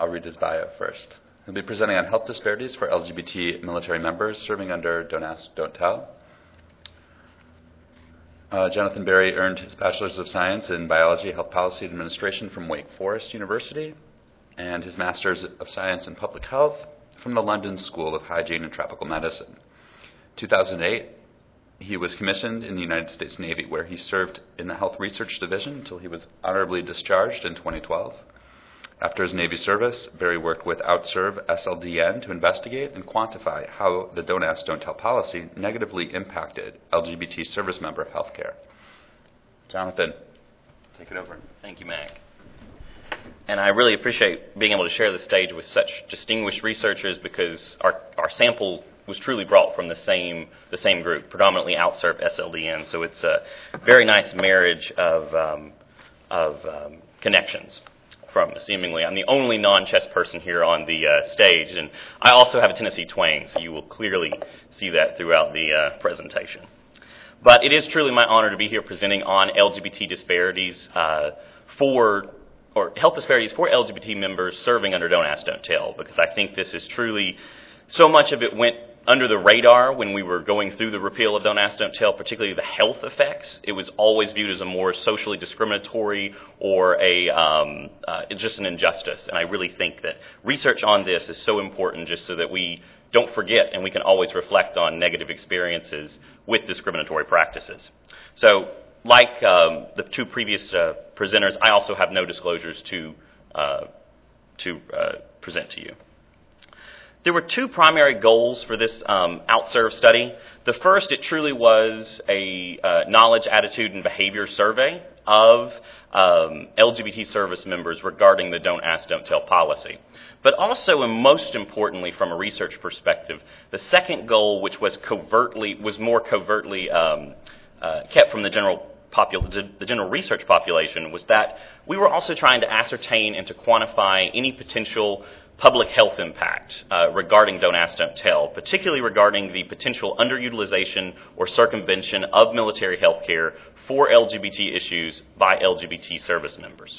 I'll read his bio first. He'll be presenting on health disparities for LGBT military members serving under Don't Ask, Don't Tell. Jonathan Berry earned his Bachelor's of Science in Biology, Health Policy, and Administration from Wake Forest University, and his Master's of Science in Public Health from the London School of Hygiene and Tropical Medicine. 2008, he was commissioned in the United States Navy, where he served in the Health Research Division until he was honorably discharged in 2012. After his Navy service, Berry worked with OutServe SLDN to investigate and quantify how the Don't Ask, Don't Tell policy negatively impacted LGBT service member health care. Jonathan, take it over. Thank you, Mac. And I really appreciate being able to share the stage with such distinguished researchers because our sample was truly brought from the same group, predominantly OutServe SLDN. So it's a very nice marriage of connections. From seemingly, I'm the only non-chess person here on the stage, and I also have a Tennessee twang, so you will clearly see that throughout the presentation. But it is truly my honor to be here presenting on LGBT disparities health disparities for LGBT members serving under Don't Ask, Don't Tell, because I think this is truly, so much of it went under the radar when we were going through the repeal of Don't Ask, Don't Tell, particularly the health effects. It was always viewed as a more socially discriminatory or just an injustice. And I really think that research on this is so important just so that we don't forget and we can always reflect on negative experiences with discriminatory practices. So like the two previous presenters, I also have no disclosures to present to you. There were two primary goals for this OutServe study. The first, it truly was a knowledge, attitude, and behavior survey of LGBT service members regarding the Don't Ask, Don't Tell policy. But also, and most importantly from a research perspective, the second goal, which was more covertly kept from the general research population, was that we were also trying to ascertain and to quantify any potential public health impact regarding Don't Ask, Don't Tell, particularly regarding the potential underutilization or circumvention of military health care for LGBT issues by LGBT service members.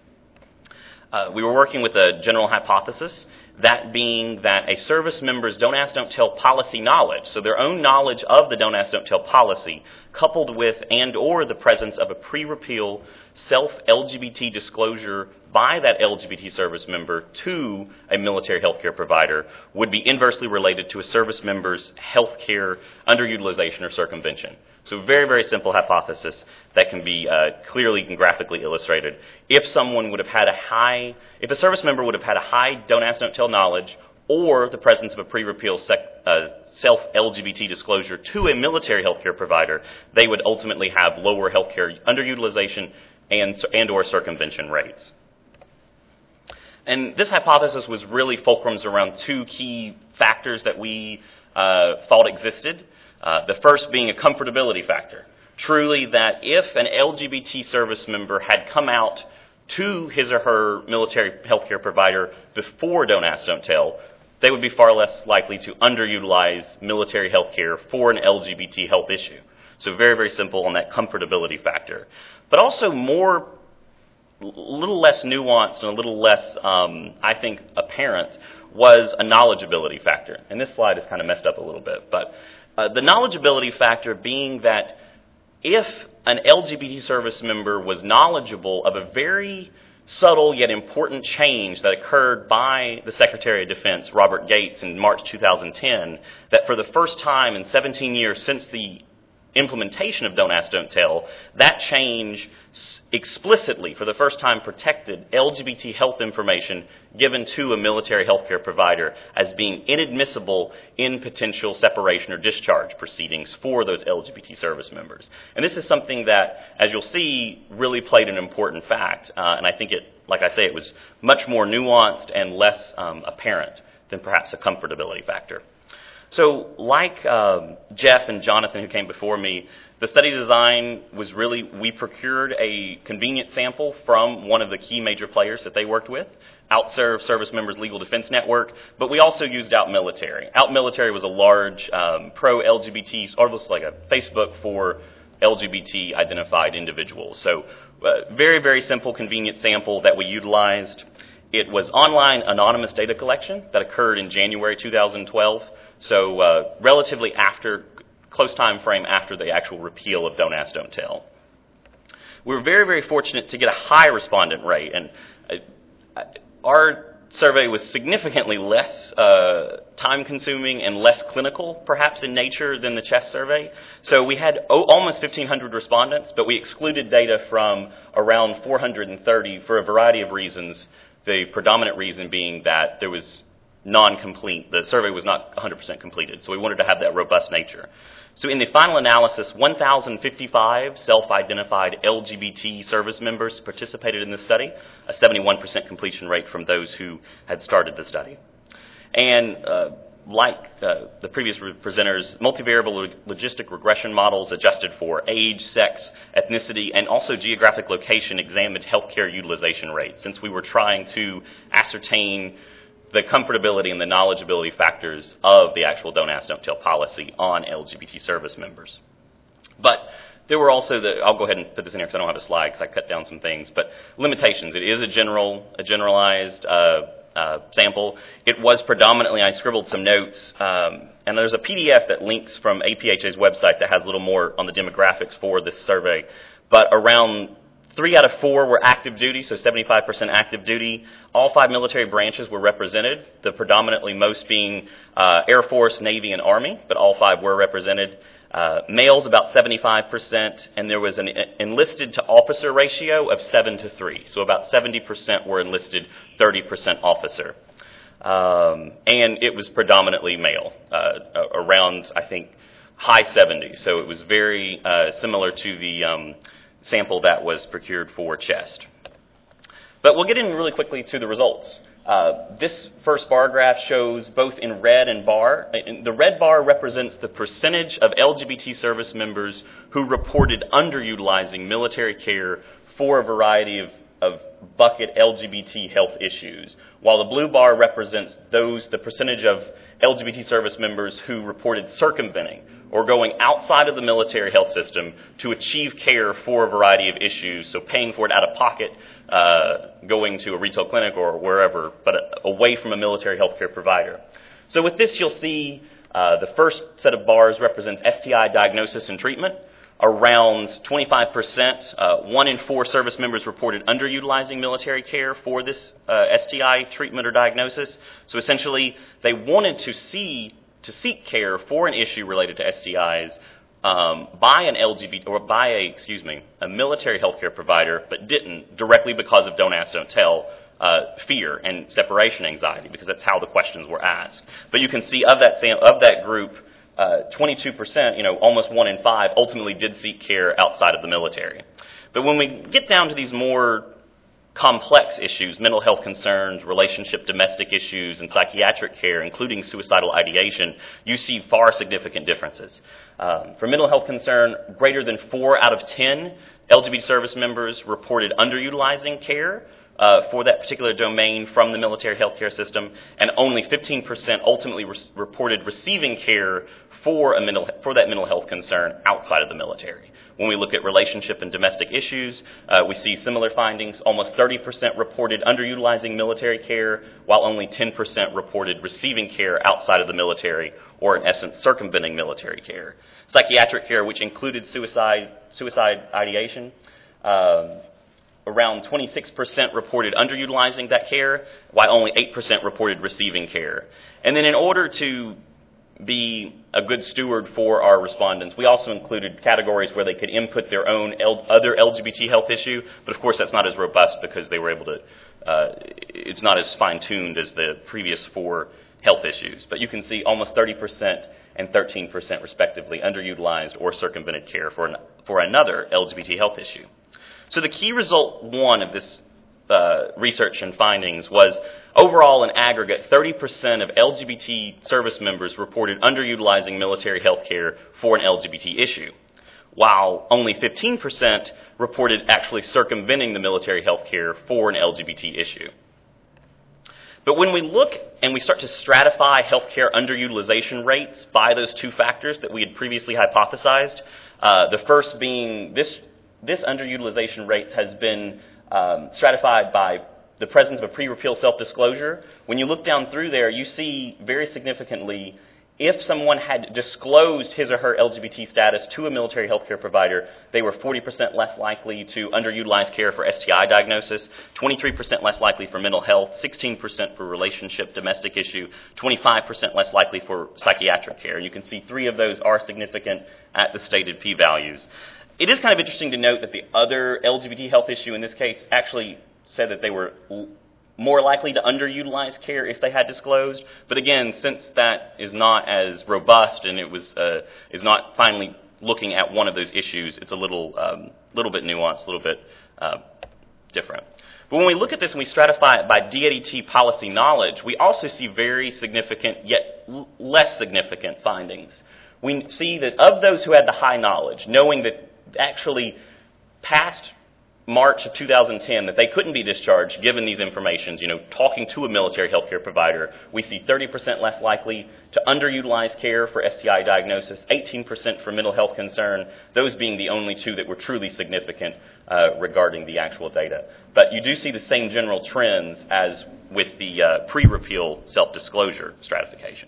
We were working with a general hypothesis, that being that a service member's Don't Ask, Don't Tell policy knowledge, so their own knowledge of the Don't Ask, Don't Tell policy, coupled with and or the presence of a pre-repeal self-LGBT disclosure by that LGBT service member to a military health care provider, would be inversely related to a service member's health care underutilization or circumvention. So very, very simple hypothesis that can be clearly and graphically illustrated. If a service member would have had a high Don't Ask, Don't Tell knowledge, or the presence of a pre-repeal self-LGBT disclosure to a military healthcare provider, they would ultimately have lower healthcare underutilization and or circumvention rates. And this hypothesis was really fulcrums around two key factors that we thought existed. The first being a comfortability factor. Truly that if an LGBT service member had come out to his or her military healthcare provider before Don't Ask, Don't Tell, they would be far less likely to underutilize military health care for an LGBT health issue. So very, very simple on that comfortability factor. But also a little less nuanced and a little less, I think, apparent was a knowledgeability factor. And this slide is kind of messed up a little bit. But the knowledgeability factor being that if an LGBT service member was knowledgeable of a very subtle yet important change that occurred by the Secretary of Defense, Robert Gates, in March 2010, that for the first time in 17 years since the implementation of Don't Ask, Don't Tell, that change explicitly, for the first time, protected LGBT health information given to a military healthcare provider as being inadmissible in potential separation or discharge proceedings for those LGBT service members. And this is something that, as you'll see, really played an important fact. And I think it was much more nuanced and less apparent than perhaps a comfortability factor. So like Jeff and Jonathan who came before me, the study design was really, we procured a convenient sample from one of the key major players that they worked with, OutServe Service Members Legal Defense Network, but we also used Out Military. Out Military was a large pro-LGBT, almost like a Facebook for LGBT identified individuals. So very, very simple, convenient sample that we utilized. It was online anonymous data collection that occurred in January 2012, so relatively close time frame after the actual repeal of Don't Ask, Don't Tell. We were very, very fortunate to get a high respondent rate, and our survey was significantly less time-consuming and less clinical, perhaps, in nature than the CHEST survey. So we had almost 1,500 respondents, but we excluded data from around 430 for a variety of reasons, the predominant reason being that there was non-complete. The survey was not 100% completed, so we wanted to have that robust nature. So in the final analysis, 1,055 self-identified LGBT service members participated in the study, a 71% completion rate from those who had started the study. And like the previous presenters, multivariable logistic regression models adjusted for age, sex, ethnicity, and also geographic location examined healthcare utilization rates, since we were trying to ascertain the comfortability and the knowledgeability factors of the actual Don't Ask, Don't Tell policy on LGBT service members. But there were also I'll go ahead and put this in here because I don't have a slide because I cut down some things, but limitations. It is a generalized sample. It was predominantly, I scribbled some notes, and there's a PDF that links from APHA's website that has a little more on the demographics for this survey, but around 3 out of 4 were active duty, so 75% active duty. All 5 military branches were represented, the predominantly most being Air Force, Navy, and Army, but all 5 were represented. Males about 75%, and there was an enlisted to officer ratio of 7-3, so about 70% were enlisted, 30% officer. And it was predominantly male, around, I think, high 70s, so it was very similar to the sample that was procured for CHEST. But we'll get in really quickly to the results. This first bar graph shows both in red and bar. The red bar represents the percentage of LGBT service members who reported underutilizing military care for a variety of bucket LGBT health issues, while the blue bar represents the percentage of LGBT service members who reported circumventing or going outside of the military health system to achieve care for a variety of issues, so paying for it out of pocket, going to a retail clinic or wherever, but away from a military health care provider. So with this, you'll see the first set of bars represents STI diagnosis and treatment. Around 25%, 1 in 4 service members reported underutilizing military care for this STI treatment or diagnosis. So essentially, they wanted to seek care for an issue related to STIs by a military healthcare provider, but didn't, directly because of Don't Ask, Don't Tell fear and separation anxiety, because that's how the questions were asked. But you can see of that group, 22%, almost 1 in 5, ultimately did seek care outside of the military. But when we get down to these more complex issues, mental health concerns, relationship, domestic issues, and psychiatric care, including suicidal ideation, you see far significant differences. For mental health concern, greater than 4 out of 10 LGBT service members reported underutilizing care for that particular domain from the military healthcare system, and only 15% ultimately reported receiving care for that mental health concern outside of the military. When we look at relationship and domestic issues, we see similar findings. Almost 30% reported underutilizing military care, while only 10% reported receiving care outside of the military, or in essence, circumventing military care. Psychiatric care, which included suicide ideation, around 26% reported underutilizing that care, while only 8% reported receiving care. And then in order to be a good steward for our respondents, we also included categories where they could input their own other LGBT health issue, but of course that's not as robust because they were able to, it's not as fine-tuned as the previous 4 health issues. But you can see almost 30% and 13% respectively underutilized or circumvented care for another LGBT health issue. So the key result 1 of this research and findings was, overall in aggregate, 30% of LGBT service members reported underutilizing military health care for an LGBT issue, while only 15% reported actually circumventing the military health care for an LGBT issue. But when we look and we start to stratify healthcare underutilization rates by those 2 factors that we had previously hypothesized, the first being this underutilization rate has been stratified by the presence of a pre-repeal self-disclosure. When you look down through there, you see very significantly if someone had disclosed his or her LGBT status to a military healthcare provider, they were 40% less likely to underutilize care for STI diagnosis, 23% less likely for mental health, 16% for relationship domestic issue, 25% less likely for psychiatric care. And you can see 3 of those are significant at the stated p-values. It is kind of interesting to note that the other LGBT health issue in this case actually said that they were more likely to underutilize care if they had disclosed. But again, since that is not as robust and it was is not finally looking at one of those issues, it's a little bit nuanced, a little bit different. But when we look at this and we stratify it by DADT policy knowledge, we also see very significant yet less significant findings. We see that of those who had the high knowledge, knowing that actually past March of 2010 that they couldn't be discharged given these informations, talking to a military healthcare provider, we see 30% less likely to underutilize care for STI diagnosis, 18% for mental health concern, those being the only 2 that were truly significant regarding the actual data. But you do see the same general trends as with the pre-repeal self-disclosure stratification.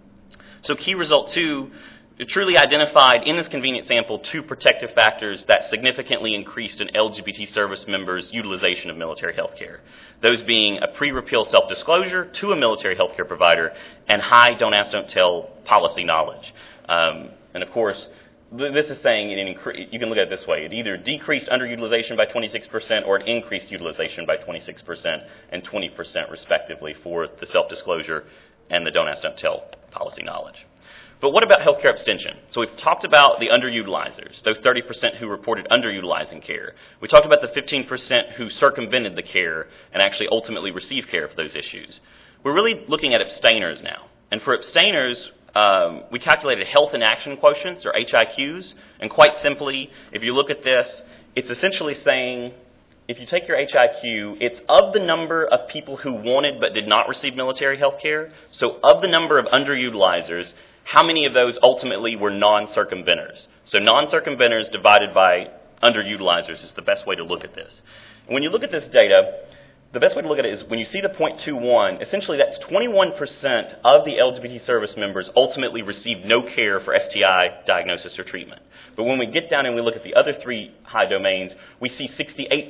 So key result 2, it truly identified in this convenient sample 2 protective factors that significantly increased an LGBT service member's utilization of military health care. Those being a pre-repeal self-disclosure to a military health care provider and high don't ask, don't tell policy knowledge. And of course, this is saying you can look at it this way. It either decreased underutilization by 26% or it increased utilization by 26% and 20% respectively for the self-disclosure and the don't ask, don't tell policy knowledge. But what about healthcare abstention? So we've talked about the underutilizers, those 30% who reported underutilizing care. We talked about the 15% who circumvented the care and actually ultimately received care for those issues. We're really looking at abstainers now. And for abstainers, we calculated health and action quotients, or HIQs. And quite simply, if you look at this, it's essentially saying, if you take your HIQ, it's of the number of people who wanted but did not receive military health care. So of the number of underutilizers, how many of those ultimately were non-circumventers? So non-circumventers divided by underutilizers is the best way to look at this. And when you look at this data, the best way to look at it is when you see the 0.21, essentially that's 21% of the LGBT service members ultimately received no care for STI diagnosis or treatment. But when we get down and we look at the other 3 high domains, we see 68%,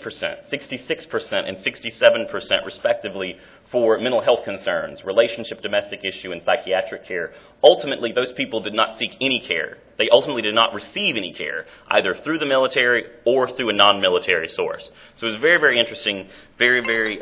66%, and 67% respectively for mental health concerns, relationship domestic issue, and psychiatric care. Ultimately, those people did not seek any care. They ultimately did not receive any care, either through the military or through a non-military source. So it was very, very interesting, very, very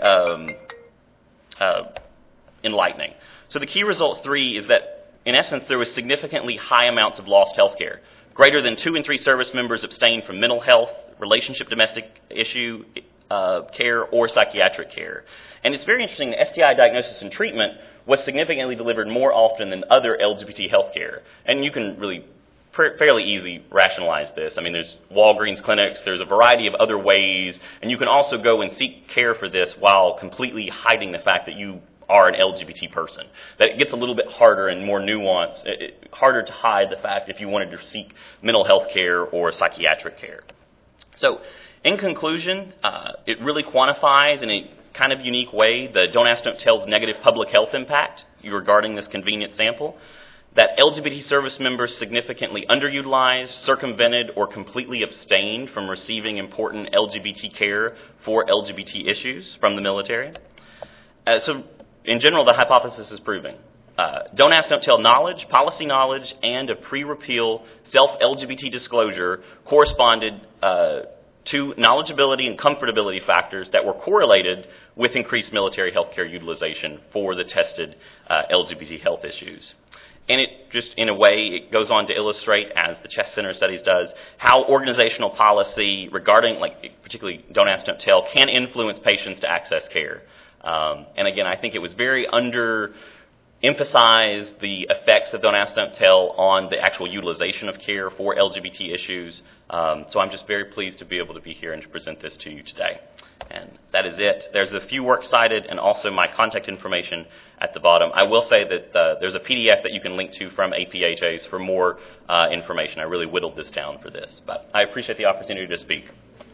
enlightening. So the key result 3 is that, in essence, there was significantly high amounts of lost health care. Greater than 2 in 3 service members abstained from mental health, relationship domestic issue care, or psychiatric care. And it's very interesting that STI diagnosis and treatment was significantly delivered more often than other LGBT health care. And you can really fairly easily rationalize this. I mean, there's Walgreens clinics, there's a variety of other ways, and you can also go and seek care for this while completely hiding the fact that you are an LGBT person. That it gets a little bit harder and more nuanced, harder to hide the fact if you wanted to seek mental health care or psychiatric care. So, in conclusion, it really quantifies in a kind of unique way the Don't Ask, Don't Tell's negative public health impact regarding this convenient sample, that LGBT service members significantly underutilized, circumvented, or completely abstained from receiving important LGBT care for LGBT issues from the military. So, in general, the hypothesis is proving. Don't Ask, Don't Tell knowledge, policy knowledge, and a pre-repeal self-LGBT disclosure corresponded to knowledgeability and comfortability factors that were correlated with increased military health care utilization for the tested LGBT health issues. And it just, in a way, it goes on to illustrate, as the Chest Center Studies does, how organizational policy regarding, particularly Don't Ask, Don't Tell, can influence patients to access care. And again, I think it was very emphasized the effects of Don't Ask, Don't Tell on the actual utilization of care for LGBT issues. So I'm just very pleased to be able to be here and to present this to you today. And that is it. There's a few works cited and also my contact information at the bottom. I will say that there's a PDF that you can link to from APHAs for more information. I really whittled this down for this. But I appreciate the opportunity to speak.